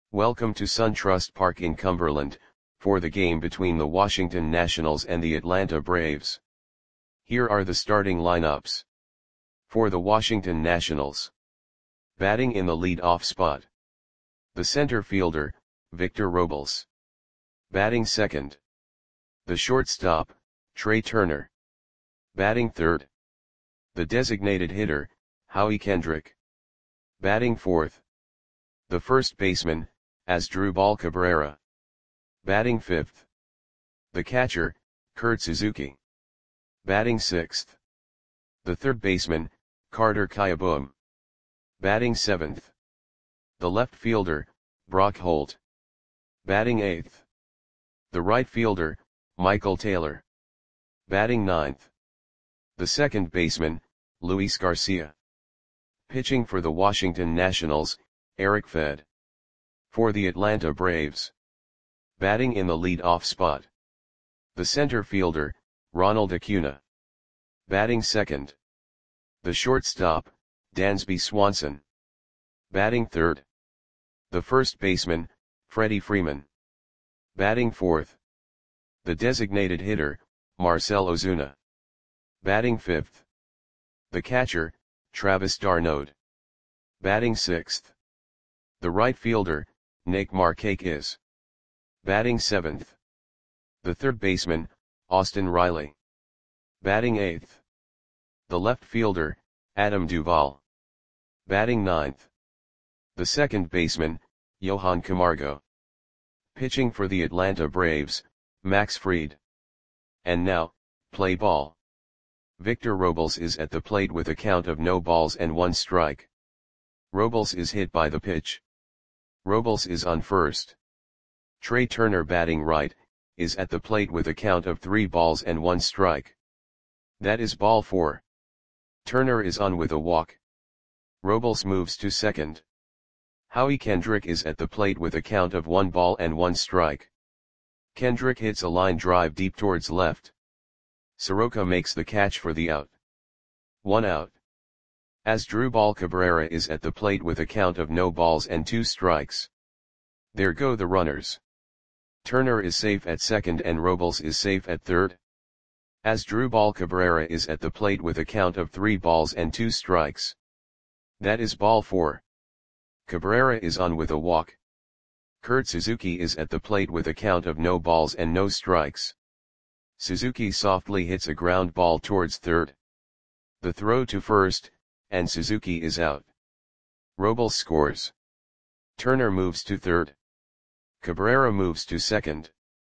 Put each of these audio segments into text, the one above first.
Welcome to SunTrust Park in Cumberland, for the game between the Washington Nationals and the Atlanta Braves. Here are the starting lineups. For the Washington Nationals. Batting in the lead-off spot. The center fielder, Victor Robles. Batting second. The shortstop, Trea Turner. Batting third. The designated hitter, Howie Kendrick. Batting fourth. The first baseman, Asdrubal Cabrera. Batting fifth. The catcher, Kurt Suzuki. Batting sixth. The third baseman, Carter Kieboom. Batting seventh. The left fielder, Brock Holt. Batting eighth. The right fielder, Michael Taylor. Batting ninth. The second baseman, Luis Garcia. Pitching for the Washington Nationals, Eric Fed. For the Atlanta Braves. Batting in the lead-off spot. The center fielder, Ronald Acuna. Batting second. The shortstop, Dansby Swanson. Batting third. The first baseman, Freddie Freeman. Batting fourth. The designated hitter, Marcell Ozuna. Batting fifth. The catcher, Travis d'Arnaud. Batting sixth. The right fielder, Nick Markakis. Batting seventh. The third baseman, Austin Riley. Batting eighth. The left fielder, Adam Duvall. Batting ninth. The second baseman, Johan Camargo. Pitching for the Atlanta Braves, Max Fried. And now, play ball. Victor Robles is at the plate with a count of no balls and 1 strike. Robles is hit by the pitch. Robles is on first. Trea Turner, batting right, is at the plate with a count of 3 balls and 1 strike. That is ball 4. Turner is on with a walk. Robles moves to second. Howie Kendrick is at the plate with a count of 1 ball and 1 strike. Kendrick hits a line drive deep towards left. Soroka makes the catch for the out. 1 out. Asdrubal Cabrera is at the plate with a count of no balls and 2 strikes. There go the runners. Turner is safe at second and Robles is safe at third. Asdrubal Cabrera is at the plate with a count of 3 balls and 2 strikes. That is ball 4. Cabrera is on with a walk. Kurt Suzuki is at the plate with a count of no balls and no strikes. Suzuki softly hits a ground ball towards third. The throw to first, and Suzuki is out. Robles scores. Turner moves to third. Cabrera moves to second.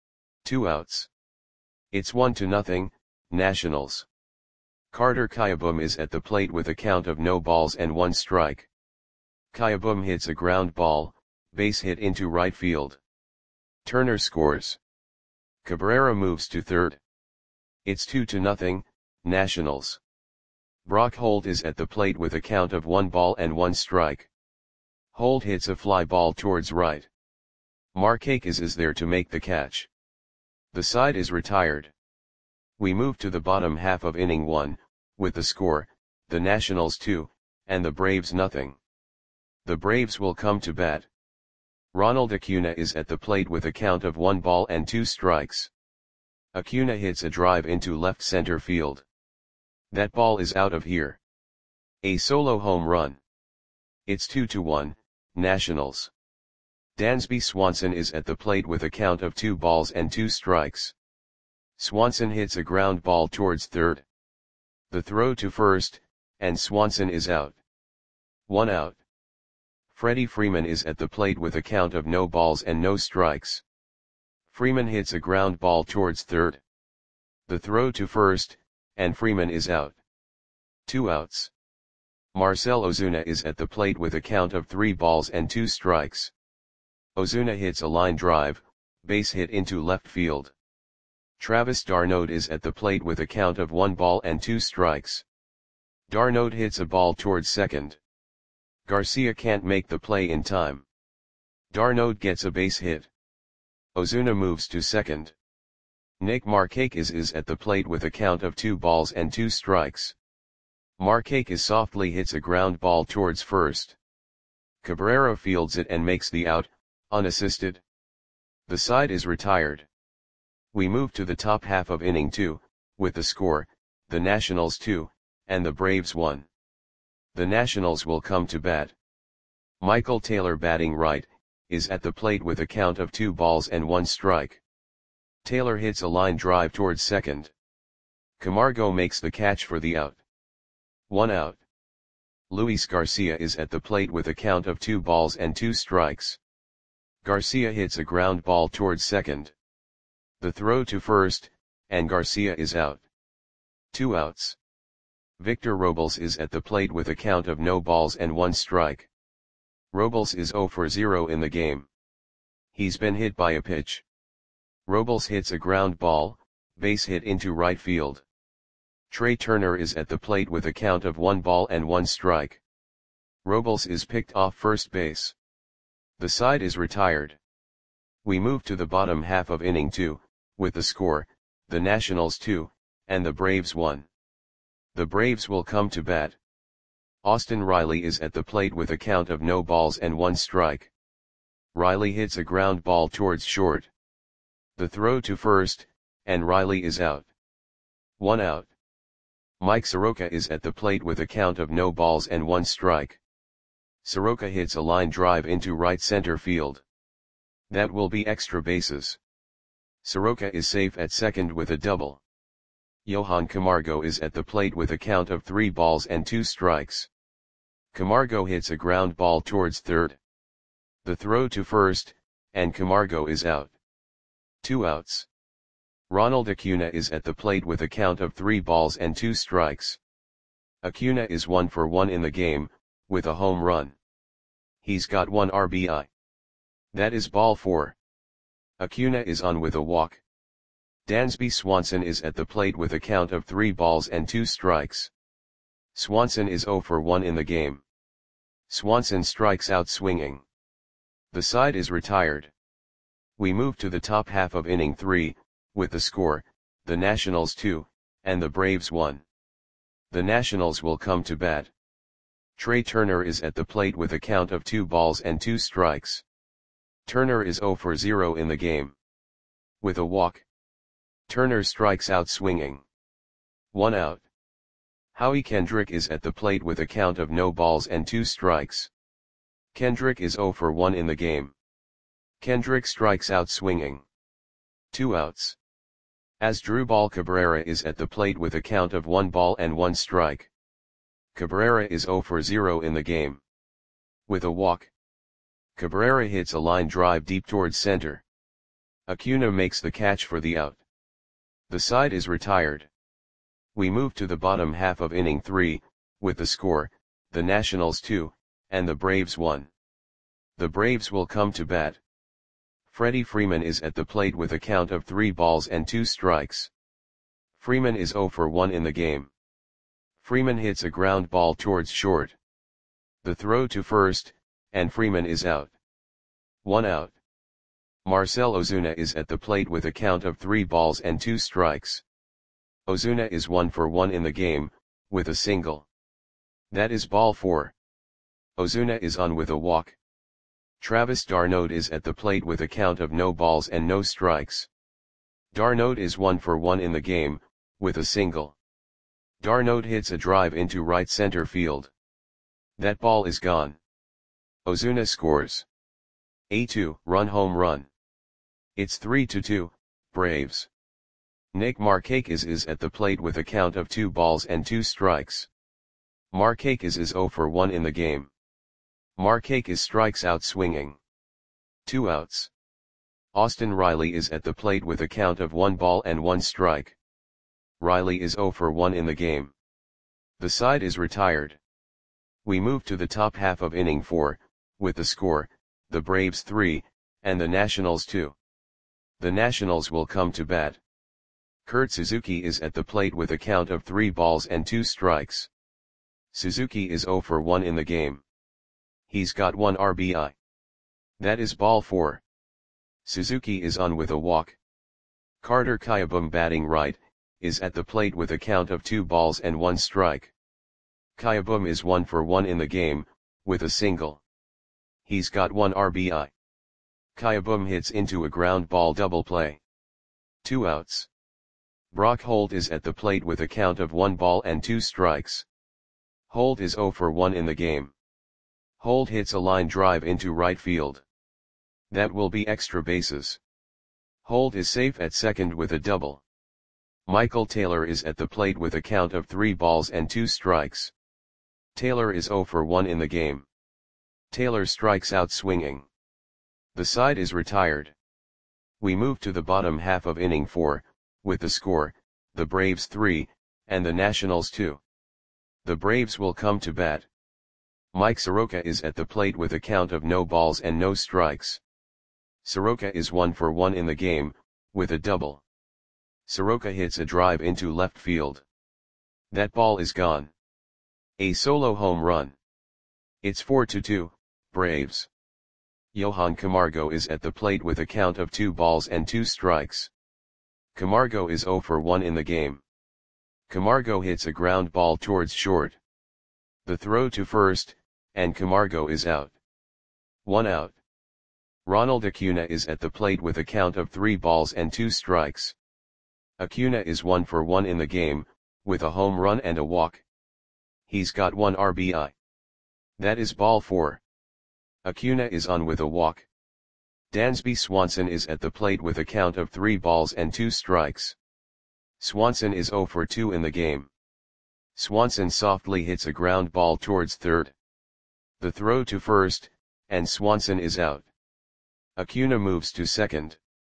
2 outs. It's 1-0, Nationals. Carter Kieboom is at the plate with a count of no balls and 1 strike. Kieboom hits a ground ball, base hit into right field. Turner scores. Cabrera moves to third. It's 2-0, Nationals. Brock Holt is at the plate with a count of 1 ball and 1 strike. Holt hits a fly ball towards right. Markakis is there to make the catch. The side is retired. We move to the bottom half of inning 1, with the score, the Nationals 2, and the Braves 0. The Braves will come to bat. Ronald Acuna is at the plate with a count of 1 ball and 2 strikes. Acuna hits a drive into left center field. That ball is out of here. A solo home run. It's 2-1, Nationals. Dansby Swanson is at the plate with a count of 2 balls and 2 strikes. Swanson hits a ground ball towards third. The throw to first, and Swanson is out. 1 out. Freddie Freeman is at the plate with a count of no balls and no strikes. Freeman hits a ground ball towards third. The throw to first, and Freeman is out. 2 outs. Marcell Ozuna is at the plate with a count of 3 balls and 2 strikes. Ozuna hits a line drive, base hit into left field. Travis d'Arnaud is at the plate with a count of 1 ball and 2 strikes. d'Arnaud hits a ball towards second. Garcia can't make the play in time. d'Arnaud gets a base hit. Ozuna moves to second. Nick Markakis is at the plate with a count of 2 balls and 2 strikes. Markakis softly hits a ground ball towards first. Cabrera fields it and makes the out, unassisted. The side is retired. We move to the top half of inning 2, with the score, the Nationals 2, and the Braves 1. The Nationals will come to bat. Michael Taylor, batting right, is at the plate with a count of 2 balls and 1 strike. Taylor hits a line drive towards second. Camargo makes the catch for the out. 1 out. Luis Garcia is at the plate with a count of 2 balls and 2 strikes. Garcia hits a ground ball towards second. The throw to first, and Garcia is out. 2 outs. Victor Robles is at the plate with a count of no balls and 1 strike. Robles is 0 for 0 in the game. He's been hit by a pitch. Robles hits a ground ball, base hit into right field. Trey Turner is at the plate with a count of 1 ball and 1 strike. Robles is picked off first base. The side is retired. We move to the bottom half of inning 2, with the score, the Nationals 2, and the Braves 1. The Braves will come to bat. Austin Riley is at the plate with a count of no balls and 1 strike. Riley hits a ground ball towards short. The throw to first, and Riley is out. 1 out. Mike Soroka is at the plate with a count of no balls and 1 strike. Soroka hits a line drive into right center field. That will be extra bases. Soroka is safe at second with a double. Johan Camargo is at the plate with a count of 3 balls and 2 strikes. Camargo hits a ground ball towards third. The throw to first, and Camargo is out. 2 outs. Ronald Acuna is at the plate with a count of 3 balls and 2 strikes. Acuna is 1 for 1 in the game, with a home run. He's got 1 RBI. That is ball 4. Acuna is on with a walk. Dansby Swanson is at the plate with a count of 3 balls and 2 strikes. Swanson is 0 for 1 in the game. Swanson strikes out swinging. The side is retired. We move to the top half of inning 3, with the score, the Nationals 2, and the Braves 1. The Nationals will come to bat. Trey Turner is at the plate with a count of 2 balls and 2 strikes. Turner is 0 for 0 in the game. With a walk. Turner strikes out swinging. 1 out. Howie Kendrick is at the plate with a count of no balls and 2 strikes. Kendrick is 0 for 1 in the game. Kendrick strikes out swinging. 2 outs. Asdrubal Cabrera is at the plate with a count of 1 ball and 1 strike. Cabrera is 0 for 0 in the game. With a walk. Cabrera hits a line drive deep towards center. Acuna makes the catch for the out. The side is retired. We move to the bottom half of inning 3, with the score, the Nationals 2, and the Braves 1. The Braves will come to bat. Freddie Freeman is at the plate with a count of 3 balls and 2 strikes. Freeman is 0 for 1 in the game. Freeman hits a ground ball towards short. The throw to first, and Freeman is out. 1 out. Marcell Ozuna is at the plate with a count of 3 balls and 2 strikes. Ozuna is 1 for 1 in the game, with a single. That is ball 4. Ozuna is on with a walk. Travis d'Arnaud is at the plate with a count of no balls and no strikes. d'Arnaud is 1 for 1 in the game, with a single. d'Arnaud hits a drive into right center field. That ball is gone. Ozuna scores a 2-run home run. It's 3-2, Braves. Nick Markakis is at the plate with a count of 2 balls and 2 strikes. Markakis is 0 for 1 in the game. Markakis strikes out swinging. 2 outs. Austin Riley is at the plate with a count of 1 ball and 1 strike. Riley is 0 for 1 in the game. The side is retired. We move to the top half of inning 4, with the score, the Braves 3, and the Nationals 2. The Nationals will come to bat. Kurt Suzuki is at the plate with a count of 3 balls and 2 strikes. Suzuki is 0 for 1 in the game. He's got 1 RBI. That is ball 4. Suzuki is on with a walk. Carter Kieboom, batting right, is at the plate with a count of 2 balls and 1 strike. Kieboom is 1 for 1 in the game, with a single. He's got 1 RBI. Kayabum hits into a ground ball double play. 2 outs. Brock Holt is at the plate with a count of 1 ball and 2 strikes. Holt is 0 for 1 in the game. Holt hits a line drive into right field. That will be extra bases. Holt is safe at second with a double. Michael Taylor is at the plate with a count of 3 balls and 2 strikes. Taylor is 0 for 1 in the game. Taylor strikes out swinging. The side is retired. We move to the bottom half of inning 4, with the score, the Braves 3, and the Nationals 2. The Braves will come to bat. Mike Soroka is at the plate with a count of no balls and no strikes. Soroka is 1 for 1 in the game, with a double. Soroka hits a drive into left field. That ball is gone. A solo home run. It's 4-2, Braves. Johan Camargo is at the plate with a count of 2 balls and 2 strikes. Camargo is 0 for 1 in the game. Camargo hits a ground ball towards short. The throw to first, and Camargo is out. 1 out. Ronald Acuna is at the plate with a count of 3 balls and 2 strikes. Acuna is 1 for 1 in the game, with a home run and a walk. He's got 1 RBI. That is ball 4. Acuna is on with a walk. Dansby Swanson is at the plate with a count of 3 balls and 2 strikes. Swanson is 0 for 2 in the game. Swanson softly hits a ground ball towards third. The throw to first, and Swanson is out. Acuna moves to second.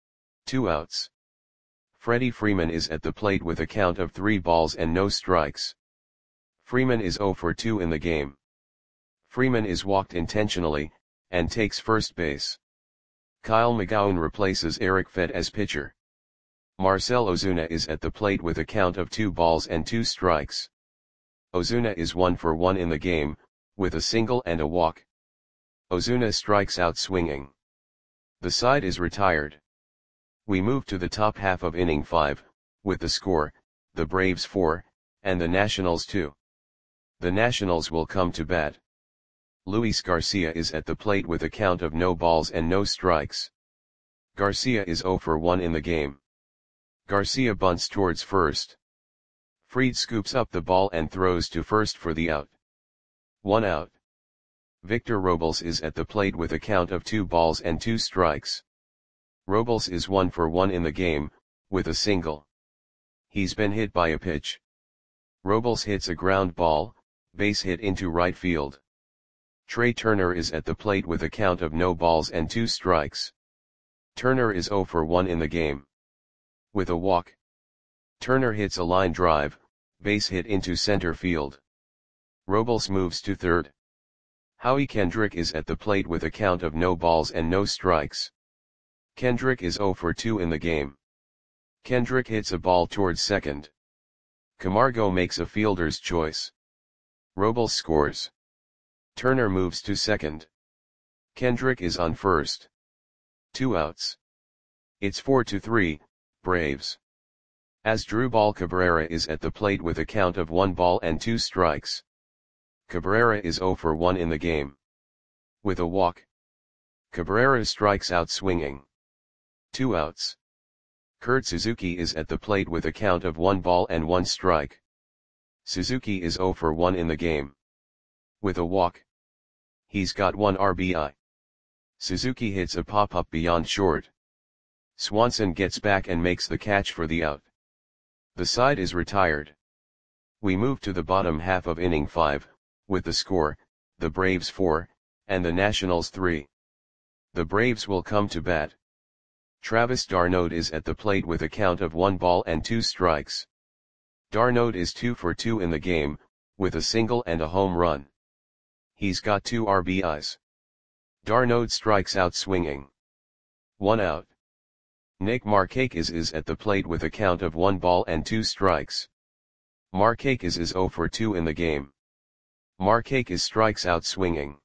2 outs. Freddie Freeman is at the plate with a count of 3 balls and no strikes. Freeman is 0 for 2 in the game. Freeman is walked intentionally, and takes first base. Kyle McGowan replaces Eric Fett as pitcher. Marcell Ozuna is at the plate with a count of 2 balls and 2 strikes. Ozuna is 1 for 1 in the game, with a single and a walk. Ozuna strikes out swinging. The side is retired. We move to the top half of inning 5, with the score, the Braves 4, and the Nationals 2. The Nationals will come to bat. Luis Garcia is at the plate with a count of no balls and no strikes. Garcia is 0 for 1 in the game. Garcia bunts towards first. Fried scoops up the ball and throws to first for the out. 1 out. Victor Robles is at the plate with a count of 2 balls and 2 strikes. Robles is 1 for 1 in the game, with a single. He's been hit by a pitch. Robles hits a ground ball, base hit into right field. Trey Turner is at the plate with a count of no balls and 2 strikes. Turner is 0 for 1 in the game. With a walk. Turner hits a line drive, base hit into center field. Robles moves to third. Howie Kendrick is at the plate with a count of no balls and no strikes. Kendrick is 0 for 2 in the game. Kendrick hits a ball towards second. Camargo makes a fielder's choice. Robles scores. Turner moves to second. Kendrick is on first. 2 outs. It's 4-3, Braves. Asdrubal Cabrera is at the plate with a count of 1 ball and 2 strikes. Cabrera is 0 for 1 in the game. With a walk. Cabrera strikes out swinging. 2 outs. Kurt Suzuki is at the plate with a count of 1 ball and 1 strike. Suzuki is 0 for 1 in the game. With a walk. He's got 1 RBI. Suzuki hits a pop-up beyond short. Swanson gets back and makes the catch for the out. The side is retired. We move to the bottom half of inning 5, with the score, the Braves 4, and the Nationals 3. The Braves will come to bat. Travis d'Arnaud is at the plate with a count of 1 ball and 2 strikes. d'Arnaud is 2 for 2 in the game, with a single and a home run. He's got 2 RBIs. d'Arnaud strikes out swinging. 1 out. Nick Markakis is at the plate with a count of 1 ball and 2 strikes. Markakis is 0 for 2 in the game. Markakis strikes out swinging.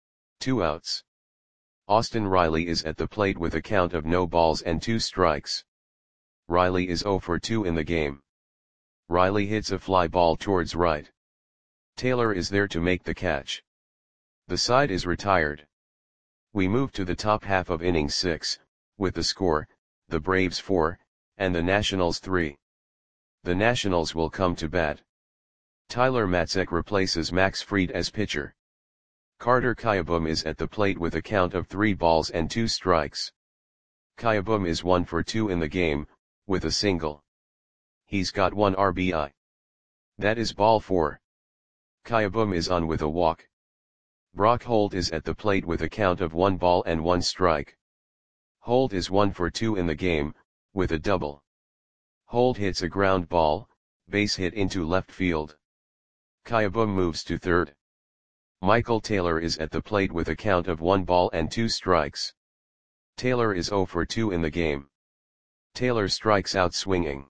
2 outs. Austin Riley is at the plate with a count of no balls and 2 strikes. Riley is 0 for 2 in the game. Riley hits a fly ball towards right. Taylor is there to make the catch. The side is retired. We move to the top half of inning 6, with the score, the Braves 4, and the Nationals 3. The Nationals will come to bat. Tyler Matzek replaces Max Fried as pitcher. Carter Kieboom is at the plate with a count of 3 balls and 2 strikes. Kieboom is 1 for 2 in the game, with a single. He's got 1 RBI. That is ball 4. Kieboom is on with a walk. Brock Holt is at the plate with a count of 1 ball and 1 strike. Holt is 1 for 2 in the game, with a double. Holt hits a ground ball, base hit into left field. Kieboom moves to third. Michael Taylor is at the plate with a count of 1 ball and 2 strikes. Taylor is 0 for 2 in the game. Taylor strikes out swinging.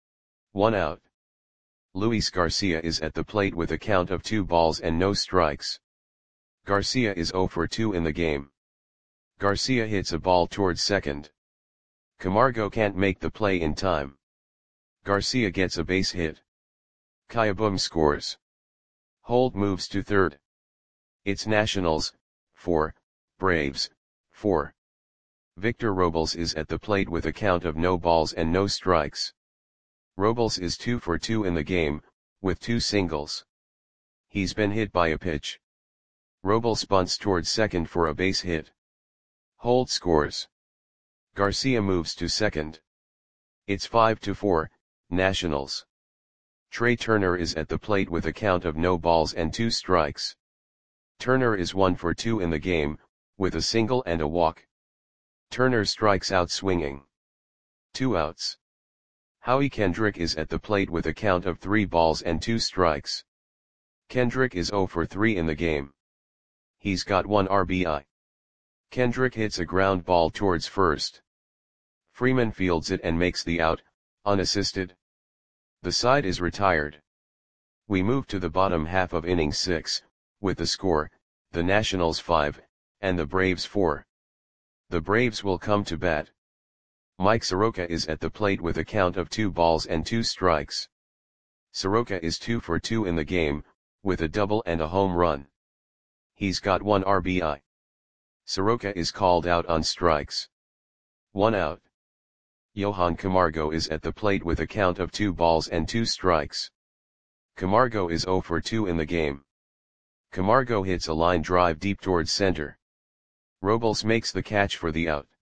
1 out. Luis Garcia is at the plate with a count of 2 balls and no strikes. Garcia is 0 for 2 in the game. Garcia hits a ball towards second. Camargo can't make the play in time. Garcia gets a base hit. Kieboom scores. Holt moves to third. It's Nationals, 4, Braves, 4. Victor Robles is at the plate with a count of no balls and no strikes. Robles is 2 for 2 in the game, with 2 singles. He's been hit by a pitch. Robles bunts towards second for a base hit. Holt scores. Garcia moves to second. It's 5-4, Nationals. Trey Turner is at the plate with a count of no balls and 2 strikes. Turner is 1 for 2 in the game, with a single and a walk. Turner strikes out swinging. 2 outs. Howie Kendrick is at the plate with a count of 3 balls and 2 strikes. Kendrick is 0 for 3 in the game. He's got 1 RBI. Kendrick hits a ground ball towards first. Freeman fields it and makes the out, unassisted. The side is retired. We move to the bottom half of inning 6, with the score, the Nationals 5, and the Braves 4. The Braves will come to bat. Mike Soroka is at the plate with a count of 2 balls and 2 strikes. Soroka is 2 for 2 in the game, with a double and a home run. He's got 1 RBI. Soroka is called out on strikes. 1 out. Johan Camargo is at the plate with a count of 2 balls and 2 strikes. Camargo is 0 for 2 in the game. Camargo hits a line drive deep towards center. Robles makes the catch for the out.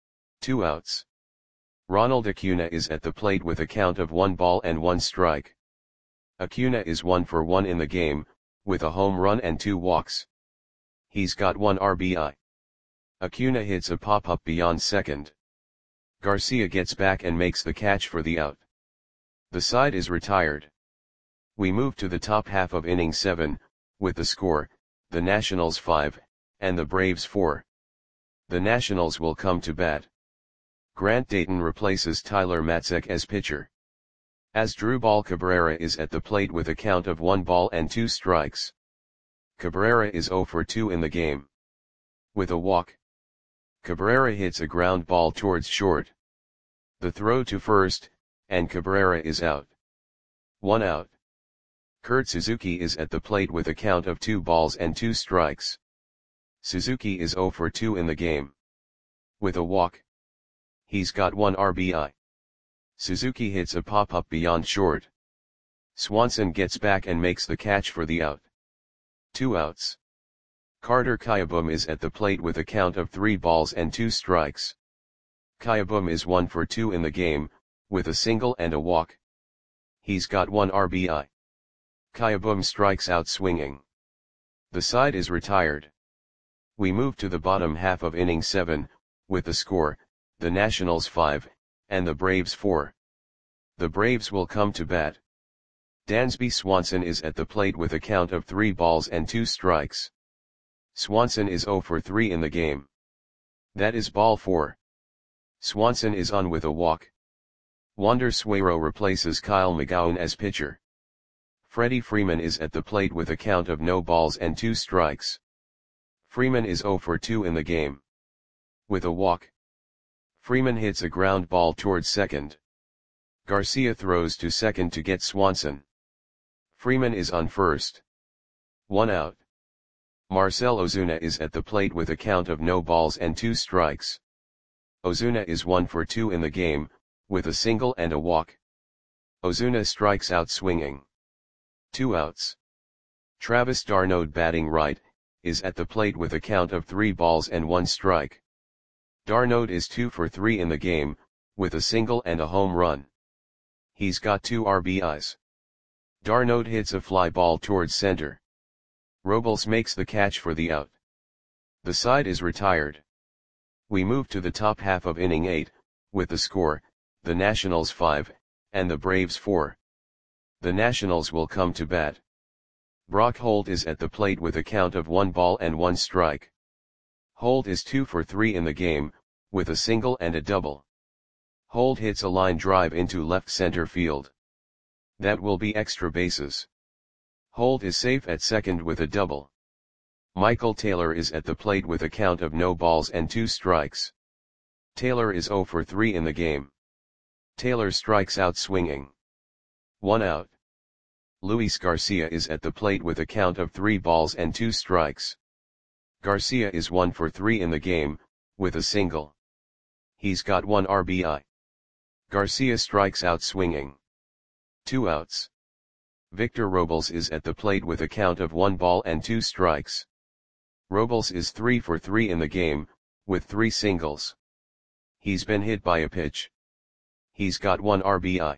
2 outs. Ronald Acuna is at the plate with a count of 1 ball and 1 strike. Acuna is 1 for 1 in the game, with a home run and 2 walks. He's got 1 RBI. Acuna hits a pop-up beyond second. Garcia gets back and makes the catch for the out. The side is retired. We move to the top half of inning 7, with the score, the Nationals 5, and the Braves 4. The Nationals will come to bat. Grant Dayton replaces Tyler Matzek as pitcher. Asdrubal Cabrera is at the plate with a count of 1 ball and 2 strikes. Cabrera is 0 for 2 in the game. With a walk. Cabrera hits a ground ball towards short. The throw to first, and Cabrera is out. 1 out. Kurt Suzuki is at the plate with a count of 2 balls and 2 strikes. Suzuki is 0 for 2 in the game. With a walk. He's got 1 RBI. Suzuki hits a pop-up beyond short. Swanson gets back and makes the catch for the out. 2 outs. Carter Kieboom is at the plate with a count of 3 balls and 2 strikes. Kieboom is 1 for 2 in the game, with a single and a walk. He's got 1 RBI. Kieboom strikes out swinging. The side is retired. We move to the bottom half of inning 7, with the score, the Nationals 5, and the Braves 4. The Braves will come to bat. Dansby Swanson is at the plate with a count of 3 balls and 2 strikes. Swanson is 0 for 3 in the game. That is ball 4. Swanson is on with a walk. Wander Suero replaces Kyle McGowan as pitcher. Freddie Freeman is at the plate with a count of no balls and 2 strikes. Freeman is 0 for 2 in the game. With a walk. Freeman hits a ground ball towards second. Garcia throws to second to get Swanson. Freeman is on first. 1 out. Marcell Ozuna is at the plate with a count of no balls and 2 strikes. Ozuna is 1 for 2 in the game, with a single and a walk. Ozuna strikes out swinging. 2 outs. Travis d'Arnaud batting right, is at the plate with a count of 3 balls and 1 strike. d'Arnaud is 2 for 3 in the game, with a single and a home run. He's got 2 RBIs. d'Arnaud hits a fly ball towards center. Robles makes the catch for the out. The side is retired. We move to the top half of inning 8, with the score, the Nationals 5, and the Braves 4. The Nationals will come to bat. Brock Holt is at the plate with a count of 1 ball and 1 strike. Holt is 2 for 3 in the game, with a single and a double. Holt hits a line drive into left center field. That will be extra bases. Holt is safe at second with a double. Michael Taylor is at the plate with a count of no balls and 2 strikes. Taylor is 0 for 3 in the game. Taylor strikes out swinging. 1 out. Luis Garcia is at the plate with a count of 3 balls and 2 strikes. Garcia is 1 for 3 in the game, with a single. He's got 1 RBI. Garcia strikes out swinging. 2 outs. Victor Robles is at the plate with a count of 1 ball and 2 strikes. Robles is 3 for 3 in the game, with 3 singles. He's been hit by a pitch. He's got 1 RBI.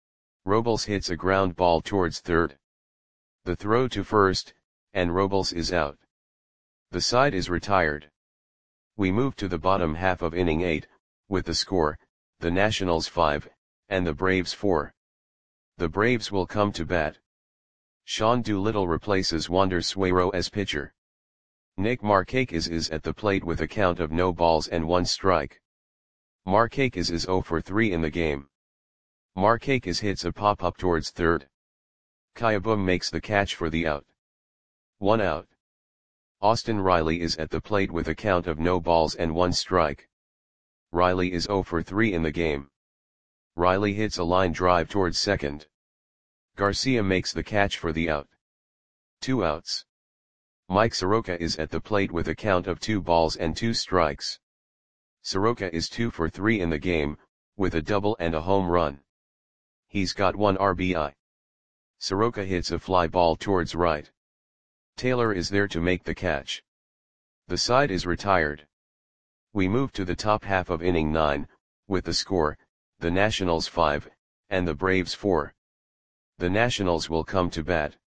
Robles hits a ground ball towards third. The throw to first, and Robles is out. The side is retired. We move to the bottom half of inning 8, with the score, the Nationals 5, and the Braves 4. The Braves will come to bat. Sean Doolittle replaces Wander Suero as pitcher. Nick Markakis is at the plate with a count of no balls and 1 strike. Markakis is 0 for 3 in the game. Markakis hits a pop-up towards third. Kayabum makes the catch for the out. 1 out. Austin Riley is at the plate with a count of no balls and 1 strike. Riley is 0 for 3 in the game. Riley hits a line drive towards second. Garcia makes the catch for the out. 2 outs. Mike Soroka is at the plate with a count of 2 balls and 2 strikes. Soroka is 2 for 3 in the game, with a double and a home run. He's got 1 RBI. Soroka hits a fly ball towards right. Taylor is there to make the catch. The side is retired. We move to the top half of inning 9, with the score, the Nationals 5, and the Braves 4. The Nationals will come to bat.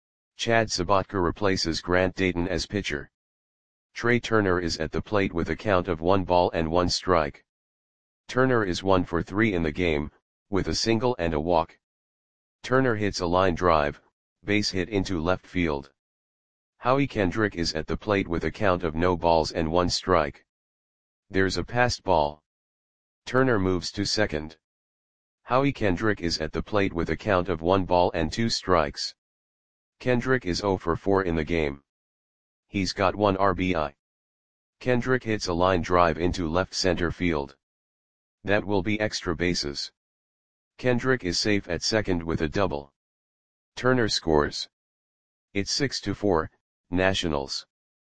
Chad Sabatka replaces Grant Dayton as pitcher. Trey Turner is at the plate with a count of 1 ball and 1 strike. Turner is 1 for 3 in the game, with a single and a walk. Turner hits a line drive, base hit into left field. Howie Kendrick is at the plate with a count of no balls and 1 strike. There's a passed ball. Turner moves to second. Howie Kendrick is at the plate with a count of 1 ball and 2 strikes. Kendrick is 0 for 4 in the game. He's got 1 RBI. Kendrick hits a line drive into left center field. That will be extra bases. Kendrick is safe at second with a double. Turner scores. It's 6-4, Nationals.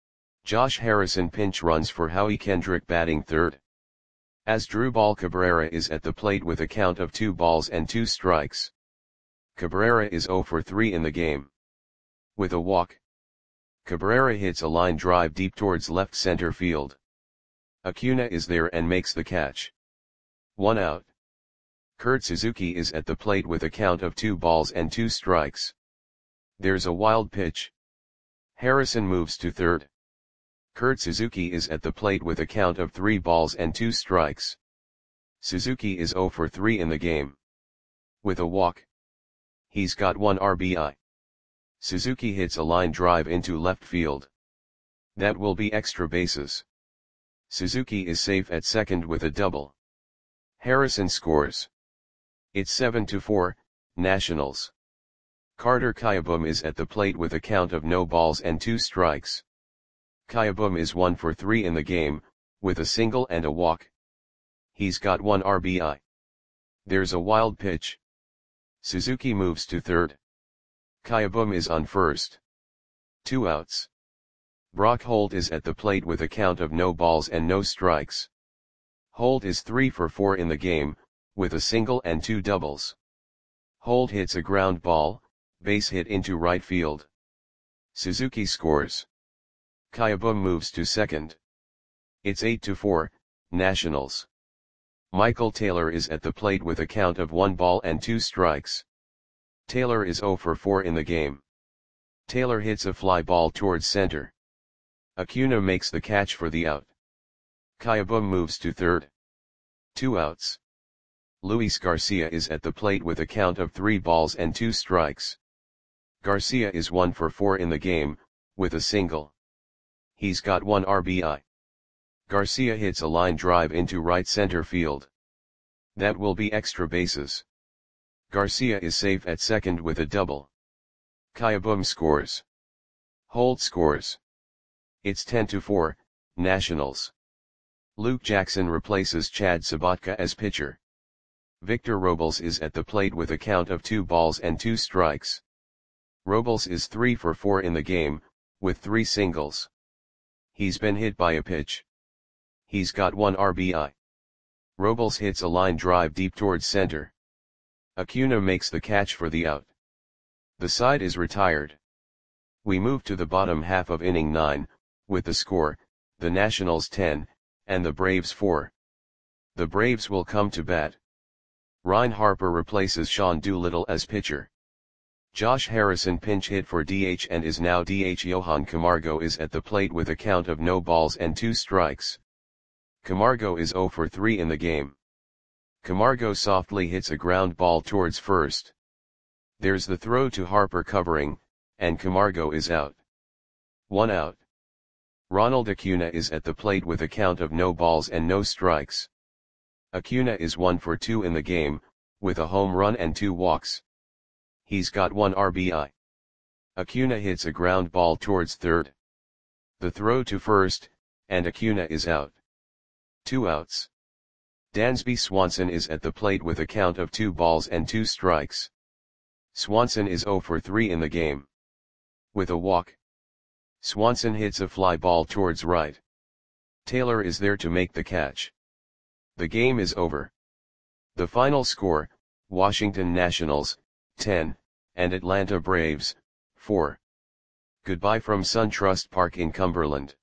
Josh Harrison pinch runs for Howie Kendrick batting third. Asdrubal Cabrera is at the plate with a count of 2 balls and 2 strikes. Cabrera is 0 for 3 in the game. With a walk. Cabrera hits a line drive deep towards left center field. Acuna is there and makes the catch. 1 out. Kurt Suzuki is at the plate with a count of 2 balls and 2 strikes. There's a wild pitch. Harrison moves to third. Kurt Suzuki is at the plate with a count of 3 balls and 2 strikes. Suzuki is 0 for 3 in the game. With a walk. He's got 1 RBI. Suzuki hits a line drive into left field. That will be extra bases. Suzuki is safe at second with a double. Harrison scores. It's 7-4, Nationals. Carter Kieboom is at the plate with a count of no balls and 2 strikes. Kieboom is 1 for 3 in the game, with a single and a walk. He's got 1 RBI. There's a wild pitch. Suzuki moves to third. Kieboom is on first. 2 outs. Brock Holt is at the plate with a count of no balls and no strikes. Holt is 3 for 4 in the game, with a single and 2 doubles. Holt hits a ground ball, base hit into right field. Suzuki scores. Kayabum moves to second. It's 8-4, Nationals. Michael Taylor is at the plate with a count of 1 ball and 2 strikes. Taylor is 0 for 4 in the game. Taylor hits a fly ball towards center. Acuna makes the catch for the out. Kayabum moves to third. 2 outs. Luis Garcia is at the plate with a count of 3 balls and 2 strikes. Garcia is 1 for 4 in the game, with a single. He's got 1 RBI. Garcia hits a line drive into right center field. That will be extra bases. Garcia is safe at second with a double. Kayabum scores. Holt scores. It's 10-4, Nationals. Luke Jackson replaces Chad Sabatka as pitcher. Victor Robles is at the plate with a count of 2 balls and 2 strikes. Robles is 3 for 4 in the game, with 3 singles. He's been hit by a pitch. He's got 1 RBI. Robles hits a line drive deep towards center. Acuna makes the catch for the out. The side is retired. We move to the bottom half of inning 9, with the score, the Nationals 10, and the Braves 4. The Braves will come to bat. Ryan Harper replaces Sean Doolittle as pitcher. Josh Harrison pinch hit for DH and is now DH. Johan Camargo is at the plate with a count of no balls and 2 strikes. Camargo is 0 for 3 in the game. Camargo softly hits a ground ball towards first. There's the throw to Harper covering, and Camargo is out. 1 out. Ronald Acuna is at the plate with a count of no balls and no strikes. Acuna is 1 for 2 in the game, with a home run and 2 walks. He's got 1 RBI. Acuna hits a ground ball towards third. The throw to first, and Acuna is out. 2 outs. Dansby Swanson is at the plate with a count of 2 balls and 2 strikes. Swanson is 0 for 3 in the game. With a walk. Swanson hits a fly ball towards right. Taylor is there to make the catch. The game is over. The final score, Washington Nationals, 10, and Atlanta Braves, 4. Goodbye from SunTrust Park in Cumberland.